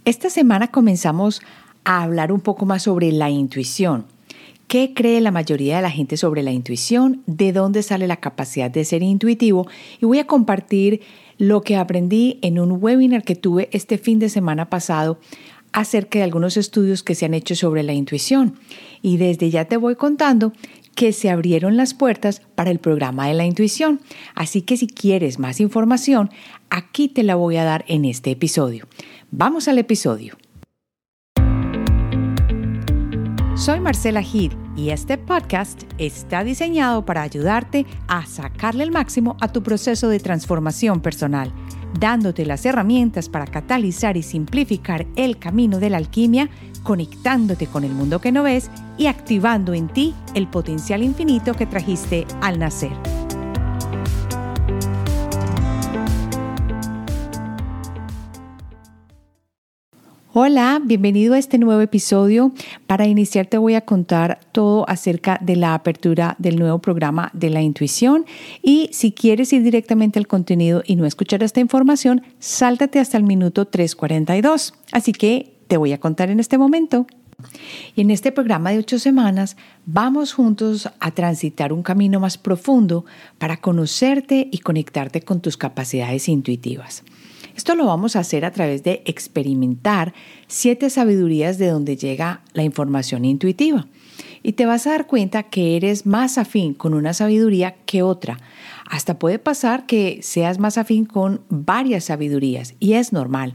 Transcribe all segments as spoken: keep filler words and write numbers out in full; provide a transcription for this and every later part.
Esta semana comenzamos a hablar un poco más sobre la intuición. ¿Qué cree la mayoría de la gente sobre la intuición? ¿De dónde sale la capacidad de ser intuitivo? Y voy a compartir lo que aprendí en un webinar que tuve este fin de semana pasado acerca de algunos estudios que se han hecho sobre la intuición. Y desde ya te voy contando que se abrieron las puertas para el programa de la intuición. Así que si quieres más información, aquí te la voy a dar en este episodio. Vamos al episodio. Soy Marcela Gil y este podcast está diseñado para ayudarte a sacarle el máximo a tu proceso de transformación personal, dándote las herramientas para catalizar y simplificar el camino de la alquimia, conectándote con el mundo que no ves y activando en ti el potencial infinito que trajiste al nacer. Hola, bienvenido a este nuevo episodio. Para iniciar te voy a contar todo acerca de la apertura del nuevo programa de la intuición y si quieres ir directamente al contenido y no escuchar esta información, sáltate hasta el minuto tres cuarenta y dos. Así que te voy a contar en este momento. Y en este programa de ocho semanas vamos juntos a transitar un camino más profundo para conocerte y conectarte con tus capacidades intuitivas. Esto lo vamos a hacer a través de experimentar siete sabidurías de donde llega la información intuitiva. Y te vas a dar cuenta que eres más afín con una sabiduría que otra. Hasta puede pasar que seas más afín con varias sabidurías y es normal.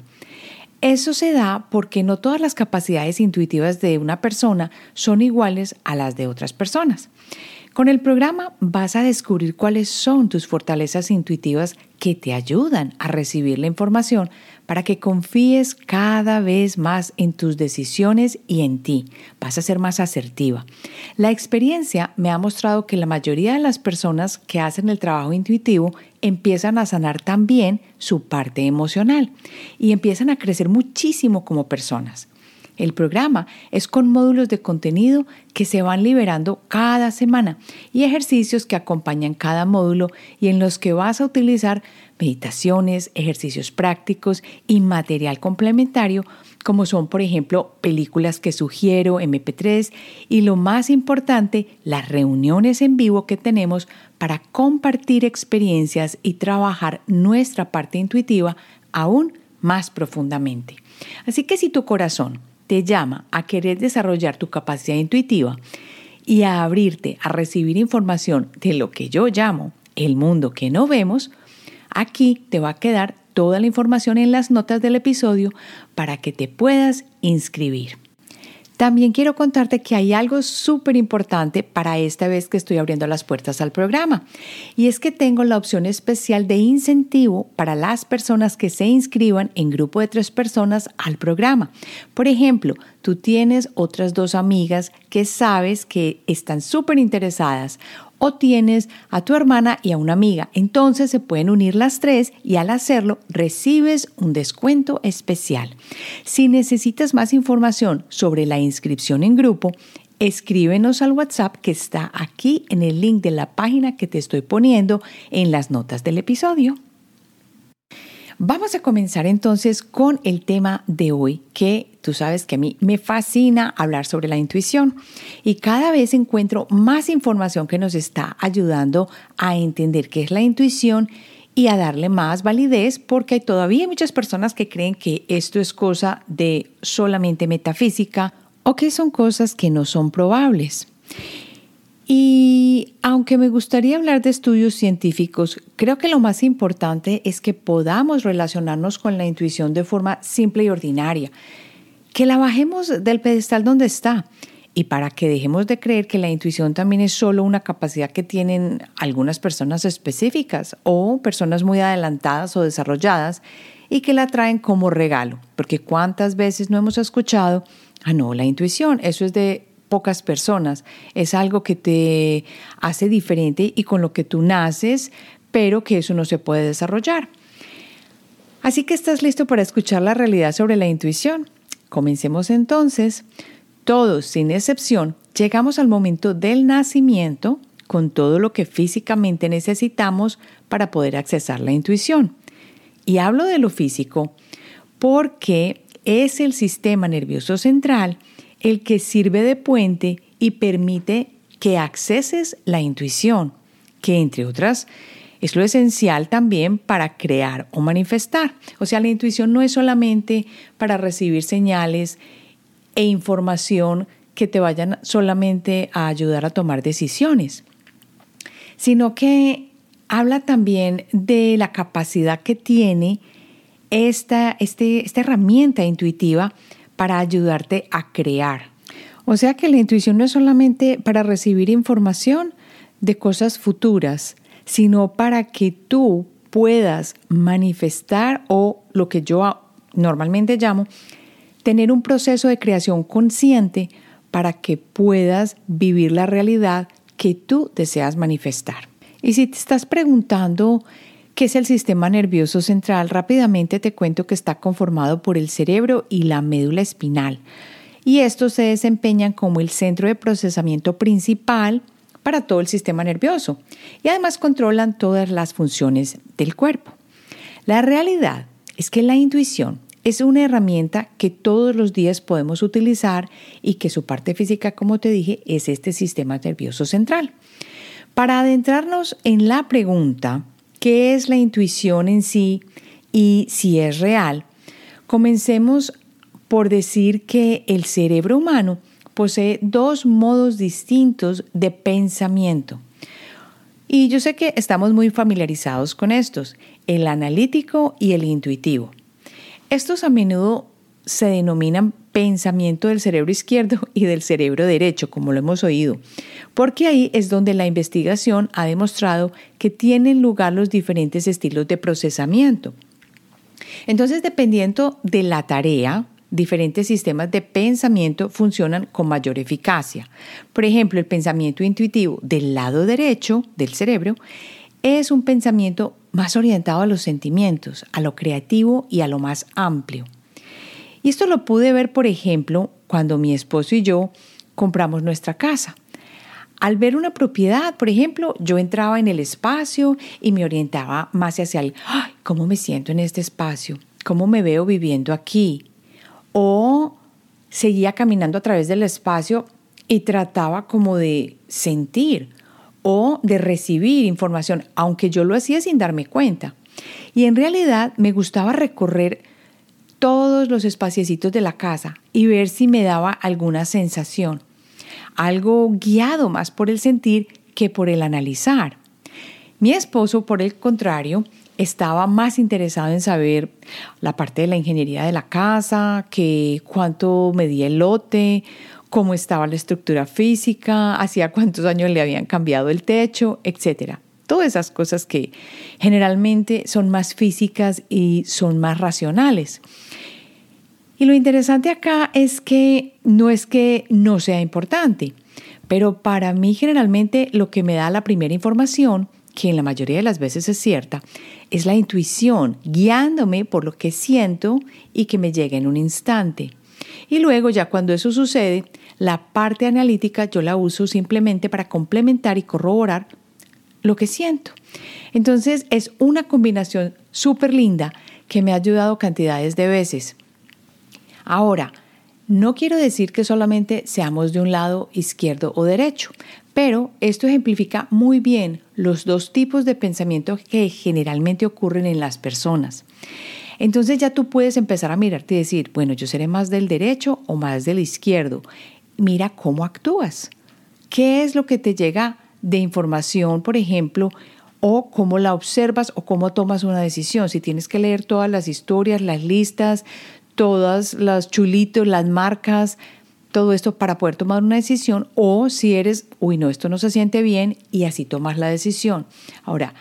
Eso se da porque no todas las capacidades intuitivas de una persona son iguales a las de otras personas. Con el programa vas a descubrir cuáles son tus fortalezas intuitivas que te ayudan a recibir la información para que confíes cada vez más en tus decisiones y en ti. Vas a ser más asertiva. La experiencia me ha mostrado que la mayoría de las personas que hacen el trabajo intuitivo empiezan a sanar también su parte emocional y empiezan a crecer muchísimo como personas. El programa es con módulos de contenido que se van liberando cada semana y ejercicios que acompañan cada módulo y en los que vas a utilizar meditaciones, ejercicios prácticos y material complementario como son, por ejemplo, películas que sugiero, eme pe tres y lo más importante, las reuniones en vivo que tenemos para compartir experiencias y trabajar nuestra parte intuitiva aún más profundamente. Así que si tu corazón te llama a querer desarrollar tu capacidad intuitiva y a abrirte a recibir información de lo que yo llamo el mundo que no vemos, aquí te va a quedar toda la información en las notas del episodio para que te puedas inscribir. También quiero contarte que hay algo súper importante para esta vez que estoy abriendo las puertas al programa y es que tengo la opción especial de incentivo para las personas que se inscriban en grupo de tres personas al programa. Por ejemplo, tú tienes otras dos amigas que sabes que están súper interesadas o tienes a tu hermana y a una amiga. Entonces se pueden unir las tres y al hacerlo recibes un descuento especial. Si necesitas más información sobre la inscripción en grupo, escríbenos al WhatsApp que está aquí en el link de la página que te estoy poniendo en las notas del episodio. Vamos a comenzar entonces con el tema de hoy, que tú sabes que a mí me fascina hablar sobre la intuición y cada vez encuentro más información que nos está ayudando a entender qué es la intuición y a darle más validez porque hay todavía muchas personas que creen que esto es cosa de solamente metafísica o que son cosas que no son probables. Y aunque me gustaría hablar de estudios científicos, creo que lo más importante es que podamos relacionarnos con la intuición de forma simple y ordinaria, que la bajemos del pedestal donde está y para que dejemos de creer que la intuición también es solo una capacidad que tienen algunas personas específicas o personas muy adelantadas o desarrolladas y que la traen como regalo, porque cuántas veces no hemos escuchado, ah no, la intuición, eso es de pocas personas, es algo que te hace diferente y con lo que tú naces, pero que eso no se puede desarrollar. Así que estás listo para escuchar la realidad sobre la intuición. Comencemos entonces. Todos, sin excepción, llegamos al momento del nacimiento con todo lo que físicamente necesitamos para poder accesar la intuición. Y hablo de lo físico porque es el sistema nervioso central el que sirve de puente y permite que acceses la intuición, que entre otras es lo esencial también para crear o manifestar. O sea, la intuición no es solamente para recibir señales e información que te vayan solamente a ayudar a tomar decisiones, sino que habla también de la capacidad que tiene esta, este, esta herramienta intuitiva para ayudarte a crear. O sea que la intuición no es solamente para recibir información de cosas futuras, sino para que tú puedas manifestar o lo que yo normalmente llamo tener un proceso de creación consciente para que puedas vivir la realidad que tú deseas manifestar. Y si te estás preguntando qué es el sistema nervioso central, rápidamente te cuento que está conformado por el cerebro y la médula espinal. Y estos se desempeñan como el centro de procesamiento principal para todo el sistema nervioso y además controlan todas las funciones del cuerpo. La realidad es que la intuición es una herramienta que todos los días podemos utilizar y que su parte física, como te dije, es este sistema nervioso central. Para adentrarnos en la pregunta, ¿qué es la intuición en sí y si es real? Comencemos por decir que el cerebro humano posee dos modos distintos de pensamiento. Y yo sé que estamos muy familiarizados con estos, el analítico y el intuitivo. Estos a menudo se denominan pensamiento del cerebro izquierdo y del cerebro derecho, como lo hemos oído, porque ahí es donde la investigación ha demostrado que tienen lugar los diferentes estilos de procesamiento. Entonces, dependiendo de la tarea, diferentes sistemas de pensamiento funcionan con mayor eficacia. Por ejemplo, el pensamiento intuitivo del lado derecho del cerebro es un pensamiento más orientado a los sentimientos, a lo creativo y a lo más amplio. Y esto lo pude ver, por ejemplo, cuando mi esposo y yo compramos nuestra casa. Al ver una propiedad, por ejemplo, yo entraba en el espacio y me orientaba más hacia el, ¡ay! ¿Cómo me siento en este espacio? ¿Cómo me veo viviendo aquí? O seguía caminando a través del espacio y trataba como de sentir o de recibir información, aunque yo lo hacía sin darme cuenta. Y en realidad me gustaba recorrer todos los espaciecitos de la casa y ver si me daba alguna sensación, algo guiado más por el sentir que por el analizar. Mi esposo, por el contrario, estaba más interesado en saber la parte de la ingeniería de la casa, que cuánto medía el lote, cómo estaba la estructura física, hacía cuántos años le habían cambiado el techo, etcétera. Todas esas cosas que generalmente son más físicas y son más racionales. Y lo interesante acá es que no es que no sea importante, pero para mí generalmente lo que me da la primera información, que en la mayoría de las veces es cierta, es la intuición, guiándome por lo que siento y que me llega en un instante. Y luego ya cuando eso sucede, la parte analítica yo la uso simplemente para complementar y corroborar lo que siento. Entonces es una combinación súper linda que me ha ayudado cantidades de veces. Ahora, no quiero decir que solamente seamos de un lado izquierdo o derecho, pero esto ejemplifica muy bien los dos tipos de pensamiento que generalmente ocurren en las personas. Entonces ya tú puedes empezar a mirarte y decir, bueno, yo seré más del derecho o más del izquierdo. Mira cómo actúas. ¿Qué es lo que te llega de información, por ejemplo, o cómo la observas o cómo tomas una decisión? Si tienes que leer todas las historias, las listas, todas las chulitos, las marcas, todo esto para poder tomar una decisión, o si eres, uy, no, esto no se siente bien, y así tomas la decisión. Ahora,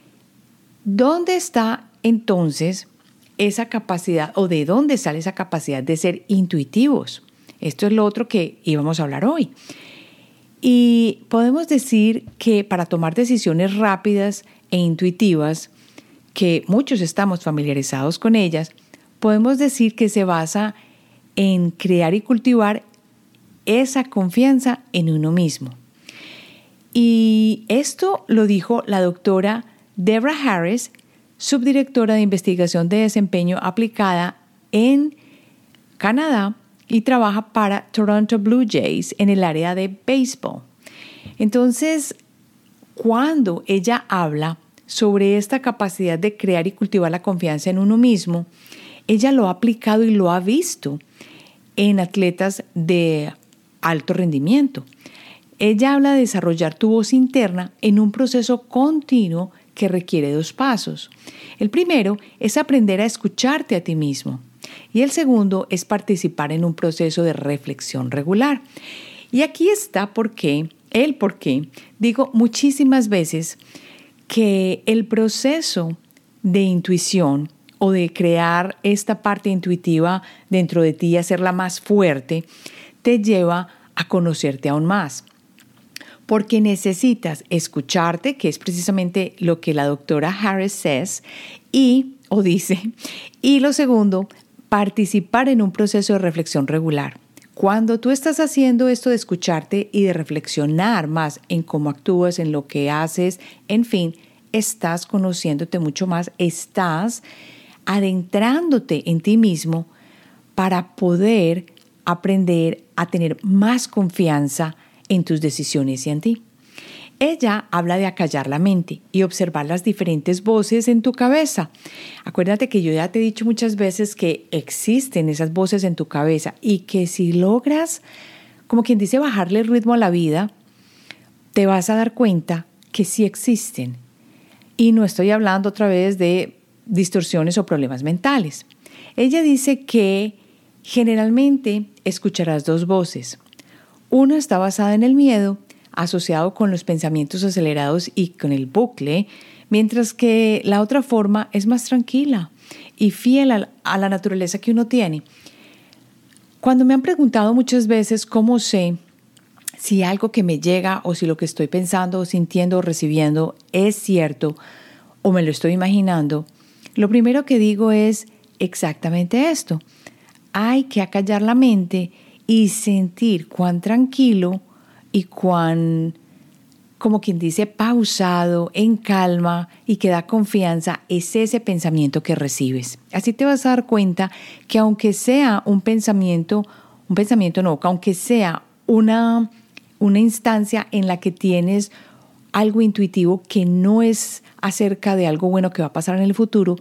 ¿dónde está entonces esa capacidad o de dónde sale esa capacidad de ser intuitivos? Esto es lo otro que íbamos a hablar hoy. Y podemos decir que para tomar decisiones rápidas e intuitivas, que muchos estamos familiarizados con ellas, podemos decir que se basa en crear y cultivar esa confianza en uno mismo. Y esto lo dijo la doctora Deborah Harris, subdirectora de investigación de desempeño aplicada en Canadá, y trabaja para Toronto Blue Jays en el área de béisbol. Entonces, cuando ella habla sobre esta capacidad de crear y cultivar la confianza en uno mismo, ella lo ha aplicado y lo ha visto en atletas de alto rendimiento. Ella habla de desarrollar tu voz interna en un proceso continuo que requiere dos pasos. El primero es aprender a escucharte a ti mismo y el segundo es participar en un proceso de reflexión regular. Y aquí está por qué, el por qué, digo muchísimas veces que el proceso de intuición o de crear esta parte intuitiva dentro de ti y hacerla más fuerte, te lleva a conocerte aún más. Porque necesitas escucharte, que es precisamente lo que la doctora Harris says, y, o dice, y lo segundo, participar en un proceso de reflexión regular. Cuando tú estás haciendo esto de escucharte y de reflexionar más en cómo actúas, en lo que haces, en fin, estás conociéndote mucho más, estás adentrándote en ti mismo para poder aprender a tener más confianza en tus decisiones y en ti. Ella habla de acallar la mente y observar las diferentes voces en tu cabeza. Acuérdate que yo ya te he dicho muchas veces que existen esas voces en tu cabeza y que si logras, como quien dice, bajarle el ritmo a la vida, te vas a dar cuenta que sí existen. Y no estoy hablando otra vez de distorsiones o problemas mentales. Ella dice que generalmente escucharás dos voces. Una está basada en el miedo, asociado con los pensamientos acelerados y con el bucle, mientras que la otra forma es más tranquila y fiel a, a la naturaleza que uno tiene. Cuando me han preguntado muchas veces cómo sé si algo que me llega o si lo que estoy pensando, sintiendo o recibiendo es cierto o me lo estoy imaginando, lo primero que digo es exactamente esto. Hay que acallar la mente y sentir cuán tranquilo y cuán, como quien dice, pausado, en calma y que da confianza es ese pensamiento que recibes. Así te vas a dar cuenta que aunque sea un pensamiento, un pensamiento no, que aunque sea una, una instancia en la que tienes algo intuitivo que no es acerca de algo bueno que va a pasar en el futuro,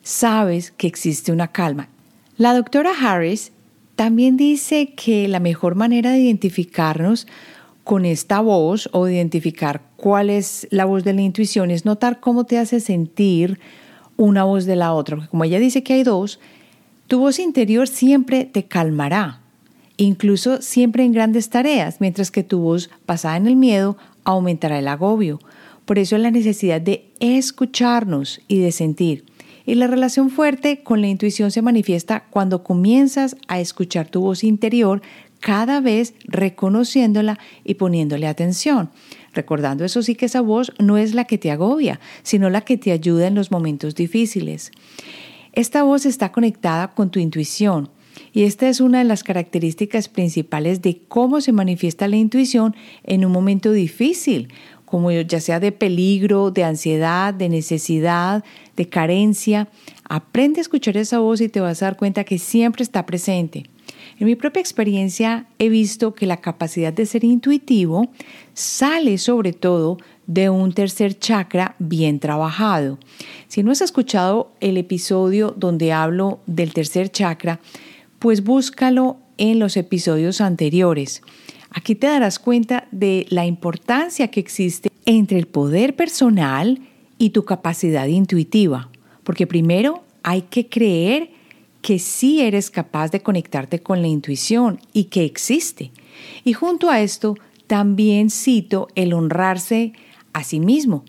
sabes que existe una calma. La doctora Harris también dice que la mejor manera de identificarnos con esta voz o de identificar cuál es la voz de la intuición es notar cómo te hace sentir una voz de la otra. Porque como ella dice que hay dos, tu voz interior siempre te calmará, incluso siempre en grandes tareas, mientras que tu voz basada en el miedo aumentará el agobio. Por eso es la necesidad de escucharnos y de sentir. Y la relación fuerte con la intuición se manifiesta cuando comienzas a escuchar tu voz interior cada vez reconociéndola y poniéndole atención. Recordando eso sí que esa voz no es la que te agobia, sino la que te ayuda en los momentos difíciles. Esta voz está conectada con tu intuición y esta es una de las características principales de cómo se manifiesta la intuición en un momento difícil, como ya sea de peligro, de ansiedad, de necesidad, de carencia. Aprende a escuchar esa voz y te vas a dar cuenta que siempre está presente. En mi propia experiencia he visto que la capacidad de ser intuitivo sale sobre todo de un tercer chakra bien trabajado. Si no has escuchado el episodio donde hablo del tercer chakra, pues búscalo en los episodios anteriores. Aquí te darás cuenta de la importancia que existe entre el poder personal y tu capacidad intuitiva. Porque primero hay que creer que sí eres capaz de conectarte con la intuición y que existe. Y junto a esto también cito el honrarse a sí mismo.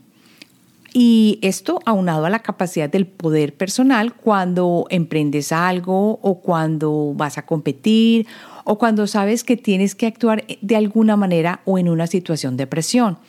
Y esto aunado a la capacidad del poder personal cuando emprendes algo o cuando vas a competir o cuando sabes que tienes que actuar de alguna manera o en una situación de presión.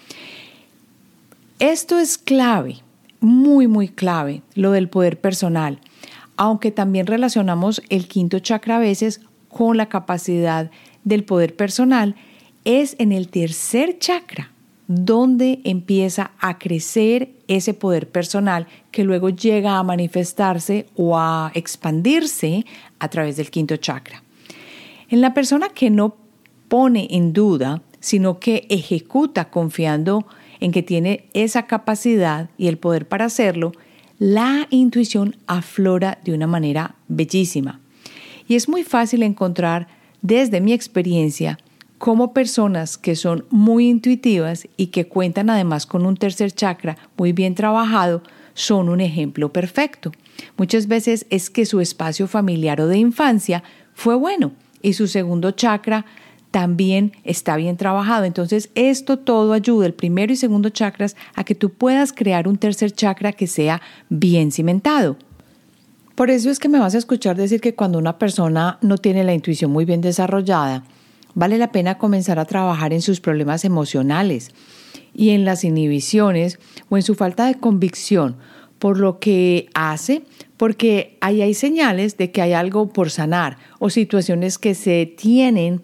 Esto es clave, muy, muy clave, lo del poder personal, aunque también relacionamos el quinto chakra a veces con la capacidad del poder personal, es en el tercer chakra donde empieza a crecer ese poder personal que luego llega a manifestarse o a expandirse a través del quinto chakra. En la persona que no pone en duda, sino que ejecuta confiando en que tiene esa capacidad y el poder para hacerlo, la intuición aflora de una manera bellísima. Y es muy fácil encontrar, desde mi experiencia, cómo personas que son muy intuitivas y que cuentan además con un tercer chakra muy bien trabajado, son un ejemplo perfecto. Muchas veces es que su espacio familiar o de infancia fue bueno y su segundo chakra también está bien trabajado. Entonces, esto todo ayuda, el primero y segundo chakras, a que tú puedas crear un tercer chakra que sea bien cimentado. Por eso es que me vas a escuchar decir que cuando una persona no tiene la intuición muy bien desarrollada, vale la pena comenzar a trabajar en sus problemas emocionales y en las inhibiciones o en su falta de convicción por lo que hace, porque ahí hay señales de que hay algo por sanar o situaciones que se tienen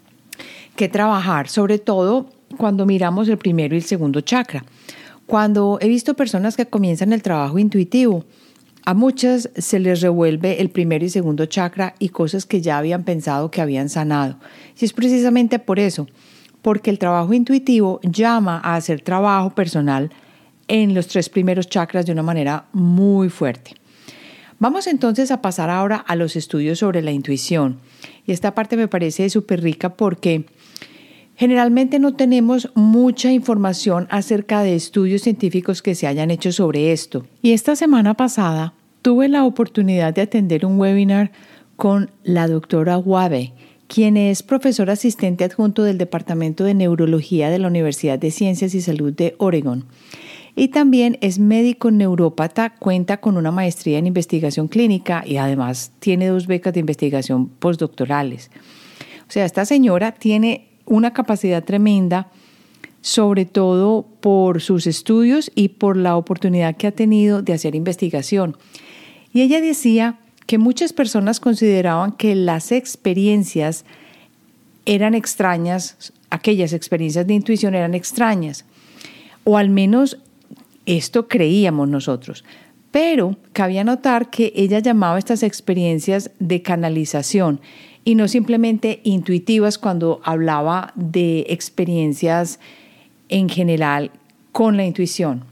que trabajar, sobre todo cuando miramos el primero y el segundo chakra. Cuando he visto personas que comienzan el trabajo intuitivo, a muchas se les revuelve el primero y segundo chakra y cosas que ya habían pensado que habían sanado. Y es precisamente por eso, porque el trabajo intuitivo llama a hacer trabajo personal en los tres primeros chakras de una manera muy fuerte. Vamos entonces a pasar ahora a los estudios sobre la intuición. Y esta parte me parece súper rica porque generalmente no tenemos mucha información acerca de estudios científicos que se hayan hecho sobre esto. Y esta semana pasada tuve la oportunidad de atender un webinar con la doctora Wabe, quien es profesor asistente adjunto del Departamento de Neurología de la Universidad de Ciencias y Salud de Oregon. Y también es médico neurópata, cuenta con una maestría en investigación clínica y además tiene dos becas de investigación postdoctorales. O sea, esta señora tiene una capacidad tremenda, sobre todo por sus estudios y por la oportunidad que ha tenido de hacer investigación. Y ella decía que muchas personas consideraban que las experiencias eran extrañas, aquellas experiencias de intuición eran extrañas, o al menos esto creíamos nosotros. Pero cabía notar que ella llamaba estas experiencias de canalización y no simplemente intuitivas cuando hablaba de experiencias en general con la intuición.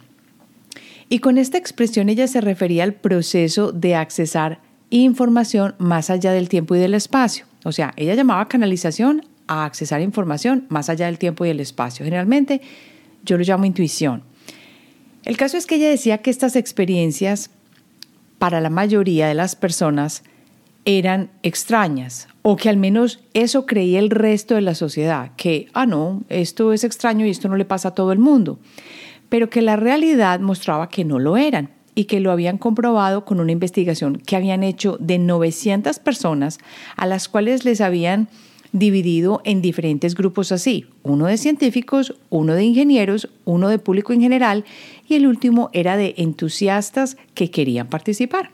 Y con esta expresión ella se refería al proceso de accesar información más allá del tiempo y del espacio. O sea, ella llamaba canalización a accesar información más allá del tiempo y el espacio. Generalmente yo lo llamo intuición. El caso es que ella decía que estas experiencias para la mayoría de las personas eran extrañas, o que al menos eso creía el resto de la sociedad, que, ah, no, esto es extraño y esto no le pasa a todo el mundo, pero que la realidad mostraba que no lo eran y que lo habían comprobado con una investigación que habían hecho de novecientas personas a las cuales les habían dividido en diferentes grupos así, uno de científicos, uno de ingenieros, uno de público en general y el último era de entusiastas que querían participar.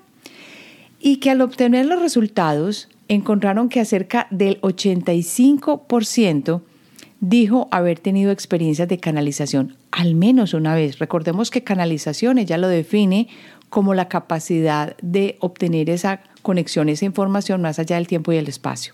Y que al obtener los resultados encontraron que cerca del ochenta y cinco por ciento dijo haber tenido experiencias de canalización al menos una vez. Recordemos que canalización ella lo define como la capacidad de obtener esa conexión, esa información más allá del tiempo y el espacio.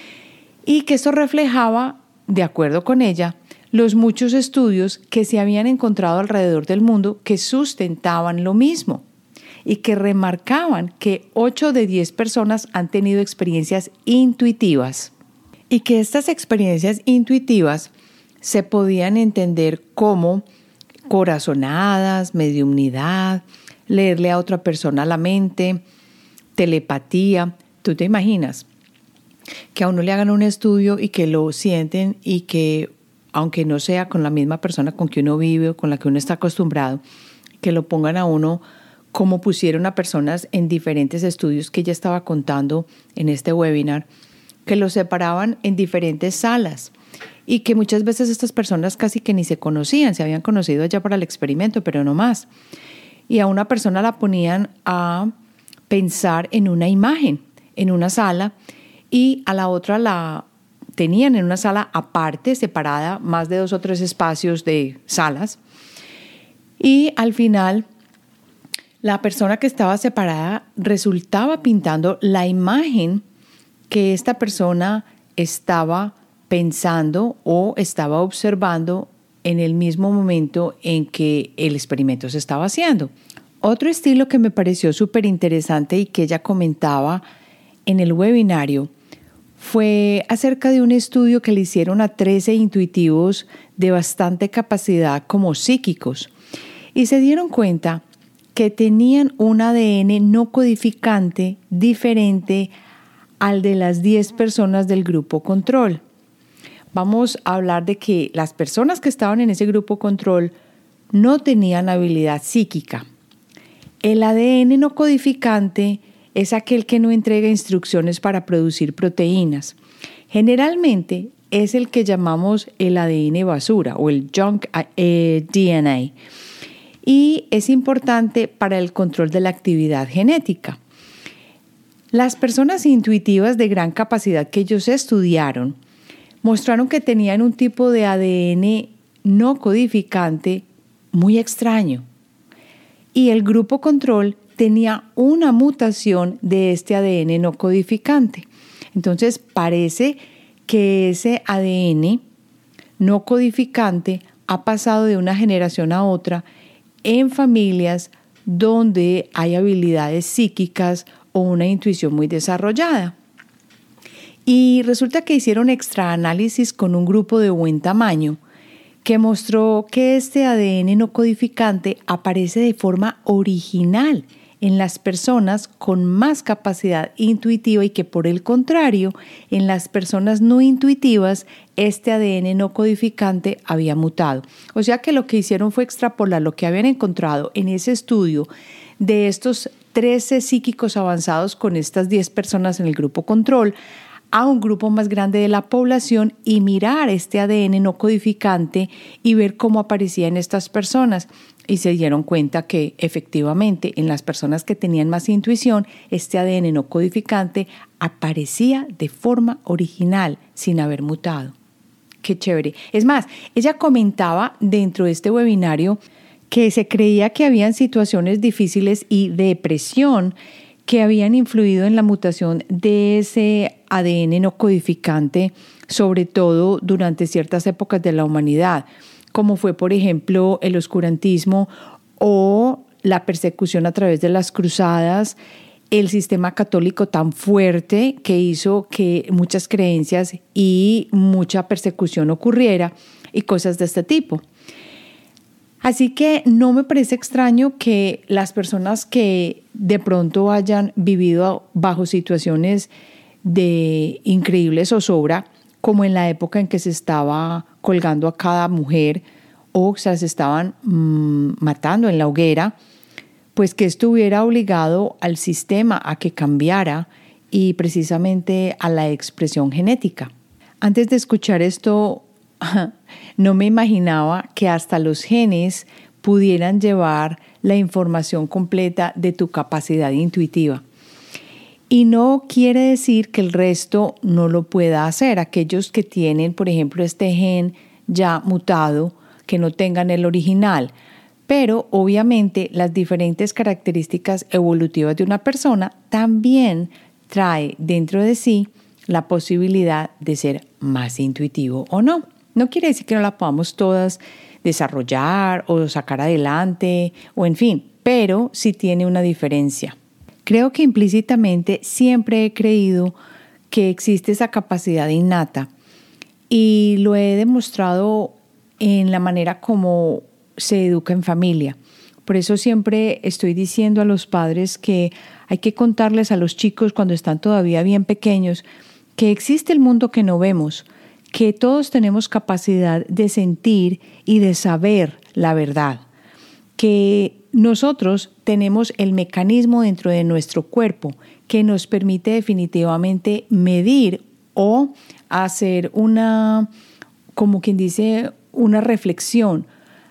Y que esto reflejaba, de acuerdo con ella, los muchos estudios que se habían encontrado alrededor del mundo que sustentaban lo mismo y que remarcaban que ocho de diez personas han tenido experiencias intuitivas y que estas experiencias intuitivas se podían entender como corazonadas, mediumnidad, leerle a otra persona la mente, telepatía. ¿Tú te imaginas que a uno le hagan un estudio y que lo sienten y que, aunque no sea con la misma persona con que uno vive o con la que uno está acostumbrado, que lo pongan a uno como pusieron a personas en diferentes estudios que ella estaba contando en este webinar, que los separaban en diferentes salas y que muchas veces estas personas casi que ni se conocían, se habían conocido allá para el experimento, pero no más. Y a una persona la ponían a pensar en una imagen, en una sala, y a la otra la tenían en una sala aparte, separada, más de dos o tres espacios de salas. Y al final, la persona que estaba separada resultaba pintando la imagen que esta persona estaba pensando o estaba observando en el mismo momento en que el experimento se estaba haciendo. Otro estilo que me pareció súper interesante y que ella comentaba en el webinario fue acerca de un estudio que le hicieron a trece intuitivos de bastante capacidad como psíquicos y se dieron cuenta que tenían un A D N no codificante diferente al de las diez personas del grupo control. Vamos a hablar de que las personas que estaban en ese grupo control no tenían habilidad psíquica. El A D N no codificante es aquel que no entrega instrucciones para producir proteínas. Generalmente es el que llamamos el A D N basura o el junk eh, D N A. Y es importante para el control de la actividad genética. Las personas intuitivas de gran capacidad que ellos estudiaron mostraron que tenían un tipo de A D N no codificante muy extraño. Y el grupo control tenía una mutación de este A D N no codificante. Entonces parece que ese A D N no codificante ha pasado de una generación a otra en familias donde hay habilidades psíquicas o una intuición muy desarrollada. Y resulta que hicieron extraanálisis con un grupo de buen tamaño que mostró que este A D N no codificante aparece de forma original en las personas con más capacidad intuitiva y que por el contrario, en las personas no intuitivas, este A D N no codificante había mutado. O sea que lo que hicieron fue extrapolar lo que habían encontrado en ese estudio de estos trece psíquicos avanzados con estas diez personas en el grupo control a un grupo más grande de la población y mirar este A D N no codificante y ver cómo aparecía en estas personas. Y se dieron cuenta que efectivamente en las personas que tenían más intuición, este A D N no codificante aparecía de forma original sin haber mutado. Qué chévere. Es más, ella comentaba dentro de este webinario que se creía que habían situaciones difíciles y depresión que habían influido en la mutación de ese A D N no codificante, sobre todo durante ciertas épocas de la humanidad, como fue, por ejemplo, el oscurantismo o la persecución a través de las cruzadas, el sistema católico tan fuerte que hizo que muchas creencias y mucha persecución ocurriera y cosas de este tipo. Así que no me parece extraño que las personas que de pronto hayan vivido bajo situaciones de increíble zozobra, como en la época en que se estaba colgando a cada mujer o se las estaban mmm, matando en la hoguera, pues que esto hubiera obligado al sistema a que cambiara y precisamente a la expresión genética. Antes de escuchar esto, no me imaginaba que hasta los genes pudieran llevar la información completa de tu capacidad intuitiva. Y no quiere decir que el resto no lo pueda hacer. Aquellos que tienen, por ejemplo, este gen ya mutado, que no tengan el original. Pero obviamente las diferentes características evolutivas de una persona también trae dentro de sí la posibilidad de ser más intuitivo o no. No quiere decir que no la podamos todas desarrollar o sacar adelante o en fin, pero sí tiene una diferencia. Creo que implícitamente siempre he creído que existe esa capacidad innata y lo he demostrado en la manera como se educa en familia. Por eso siempre estoy diciendo a los padres que hay que contarles a los chicos cuando están todavía bien pequeños que existe el mundo que no vemos, que todos tenemos capacidad de sentir y de saber la verdad, que nosotros tenemos el mecanismo dentro de nuestro cuerpo que nos permite definitivamente medir o hacer una, como quien dice, una reflexión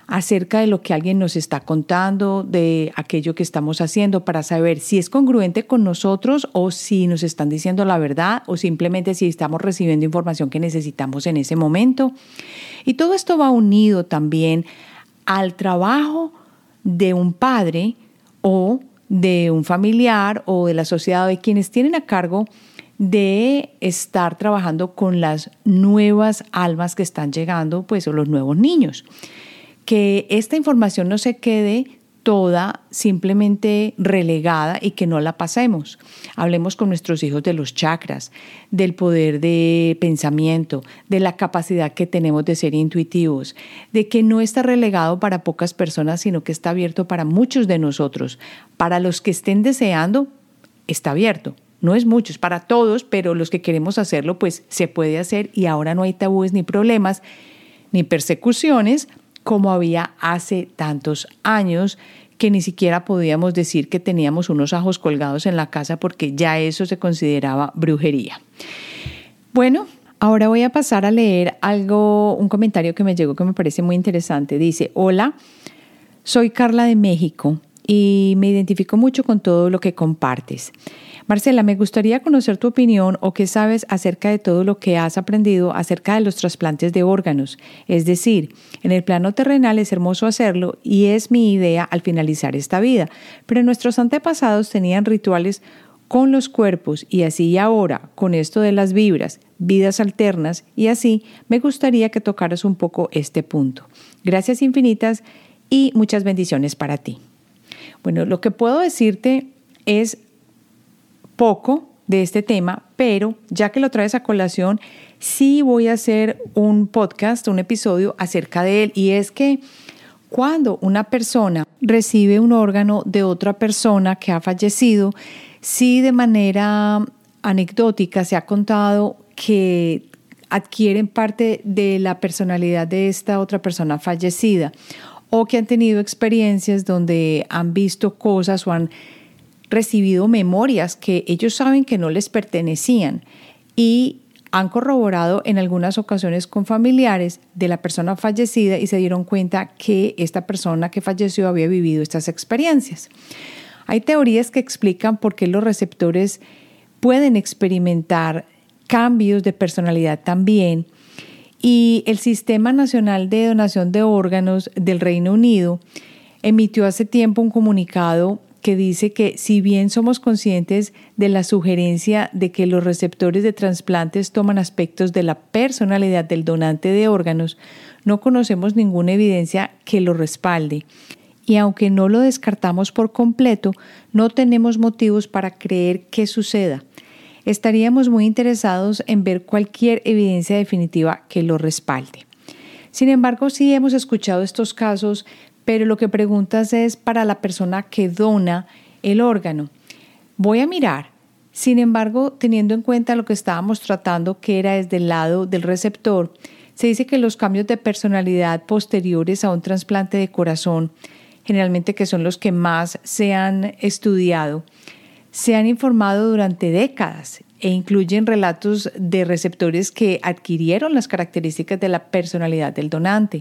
acerca de lo que alguien nos está contando, de aquello que estamos haciendo, para saber si es congruente con nosotros o si nos están diciendo la verdad o simplemente si estamos recibiendo información que necesitamos en ese momento. Y todo esto va unido también al trabajo de un padre o de un familiar o de la sociedad, de quienes tienen a cargo de estar trabajando con las nuevas almas que están llegando, pues, o los nuevos niños. Que esta información no se quede toda simplemente relegada y que no la pasemos. Hablemos con nuestros hijos de los chakras, del poder de pensamiento, de la capacidad que tenemos de ser intuitivos, de que no está relegado para pocas personas, sino que está abierto para muchos de nosotros. Para los que estén deseando, está abierto. No es muchos, para todos, pero los que queremos hacerlo, pues se puede hacer y ahora no hay tabúes ni problemas ni persecuciones como había hace tantos años, que ni siquiera podíamos decir que teníamos unos ajos colgados en la casa porque ya eso se consideraba brujería. Bueno, ahora voy a pasar a leer algo, un comentario que me llegó que me parece muy interesante. Dice: hola, soy Carla de México y me identifico mucho con todo lo que compartes. Marcela, me gustaría conocer tu opinión o qué sabes acerca de todo lo que has aprendido acerca de los trasplantes de órganos. Es decir, en el plano terrenal es hermoso hacerlo y es mi idea al finalizar esta vida, pero nuestros antepasados tenían rituales con los cuerpos y así y ahora, con esto de las vibras, vidas alternas y así, me gustaría que tocaras un poco este punto. Gracias infinitas y muchas bendiciones para ti. Bueno, lo que puedo decirte es poco de este tema, pero ya que lo traes a colación, sí voy a hacer un podcast, un episodio acerca de él. Y es que cuando una persona recibe un órgano de otra persona que ha fallecido, sí de manera anecdótica se ha contado que adquieren parte de la personalidad de esta otra persona fallecida o que han tenido experiencias donde han visto cosas o han recibido memorias que ellos saben que no les pertenecían y han corroborado en algunas ocasiones con familiares de la persona fallecida y se dieron cuenta que esta persona que falleció había vivido estas experiencias. Hay teorías que explican por qué los receptores pueden experimentar cambios de personalidad también, y el Sistema Nacional de Donación de Órganos del Reino Unido emitió hace tiempo un comunicado que dice que si bien somos conscientes de la sugerencia de que los receptores de trasplantes toman aspectos de la personalidad del donante de órganos, no conocemos ninguna evidencia que lo respalde. Y aunque no lo descartamos por completo, no tenemos motivos para creer que suceda. Estaríamos muy interesados en ver cualquier evidencia definitiva que lo respalde. Sin embargo, sí hemos escuchado estos casos, pero lo que preguntas es para la persona que dona el órgano. Voy a mirar. Sin embargo, teniendo en cuenta lo que estábamos tratando, que era desde el lado del receptor, se dice que los cambios de personalidad posteriores a un trasplante de corazón, generalmente que son los que más se han estudiado, se han informado durante décadas e incluyen relatos de receptores que adquirieron las características de la personalidad del donante.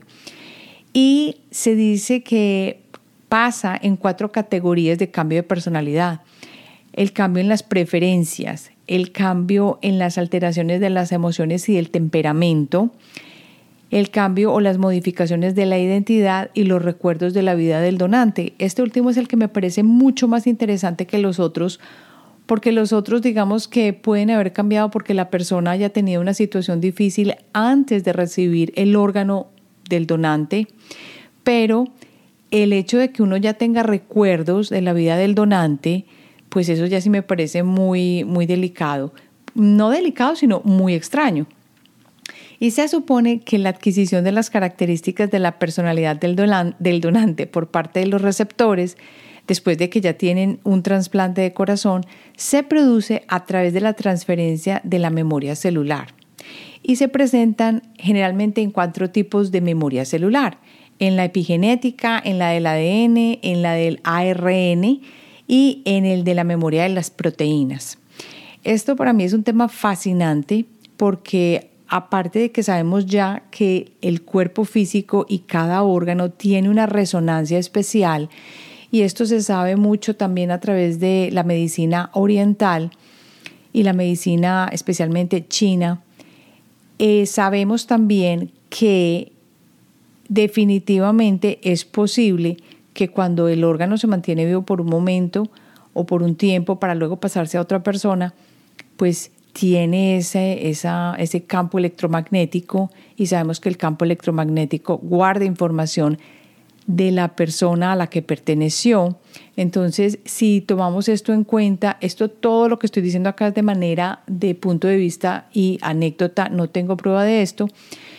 Y se dice que pasa en cuatro categorías de cambio de personalidad. El cambio en las preferencias, el cambio en las alteraciones de las emociones y del temperamento, el cambio o las modificaciones de la identidad y los recuerdos de la vida del donante. Este último es el que me parece mucho más interesante que los otros, porque los otros, digamos que pueden haber cambiado porque la persona haya tenido una situación difícil antes de recibir el órgano del donante, pero el hecho de que uno ya tenga recuerdos de la vida del donante, pues eso ya sí me parece muy, muy delicado. No delicado, sino muy extraño. Y se supone que la adquisición de las características de la personalidad del, donan- del donante por parte de los receptores, después de que ya tienen un trasplante de corazón, se produce a través de la transferencia de la memoria celular. Y se presentan generalmente en cuatro tipos de memoria celular: en la epigenética, en la del A D N, en la del A R N y en el de la memoria de las proteínas. Esto para mí es un tema fascinante porque aparte de que sabemos ya que el cuerpo físico y cada órgano tiene una resonancia especial, y esto se sabe mucho también a través de la medicina oriental y la medicina especialmente china, eh, sabemos también que definitivamente es posible que cuando el órgano se mantiene vivo por un momento o por un tiempo para luego pasarse a otra persona, pues tiene ese, esa, ese campo electromagnético, y sabemos que el campo electromagnético guarda información de la persona a la que perteneció. Entonces, si tomamos esto en cuenta, esto todo lo que estoy diciendo acá es de manera de punto de vista y anécdota, no tengo prueba de esto.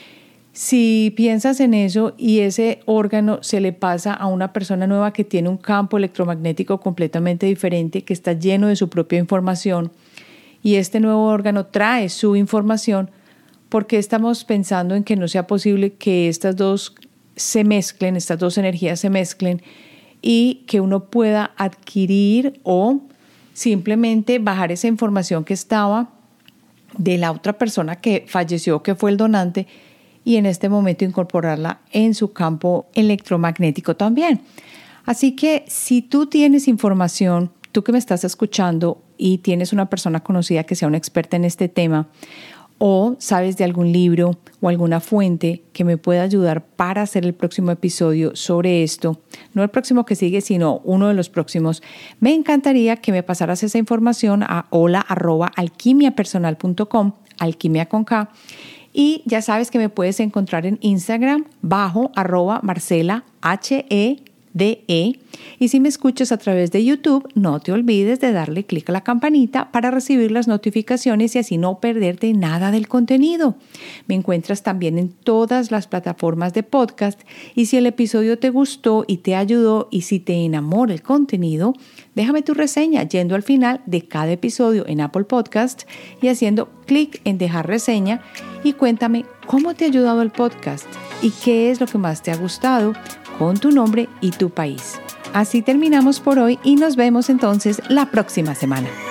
Si piensas en eso y ese órgano se le pasa a una persona nueva que tiene un campo electromagnético completamente diferente, que está lleno de su propia información, y este nuevo órgano trae su información, ¿por qué estamos pensando en que no sea posible que estas dos se mezclen, estas dos energías se mezclen y que uno pueda adquirir o simplemente bajar esa información que estaba de la otra persona que falleció, que fue el donante, y en este momento incorporarla en su campo electromagnético también? Así que si tú tienes información, tú que me estás escuchando y tienes una persona conocida que sea una experta en este tema, o sabes de algún libro o alguna fuente que me pueda ayudar para hacer el próximo episodio sobre esto, no el próximo que sigue, sino uno de los próximos, me encantaría que me pasaras esa información a hola arroba alquimia personal punto com, alquimia con K, y ya sabes que me puedes encontrar en Instagram bajo arroba Marcela H E D E, y si me escuchas a través de YouTube, no te olvides de darle clic a la campanita para recibir las notificaciones y así no perderte nada del contenido. Me encuentras también en todas las plataformas de podcast, y si el episodio te gustó y te ayudó y si te enamora el contenido, déjame tu reseña yendo al final de cada episodio en Apple Podcast y haciendo clic en dejar reseña, y cuéntame cómo te ha ayudado el podcast y qué es lo que más te ha gustado, con tu nombre y tu país. Así terminamos por hoy y nos vemos entonces la próxima semana.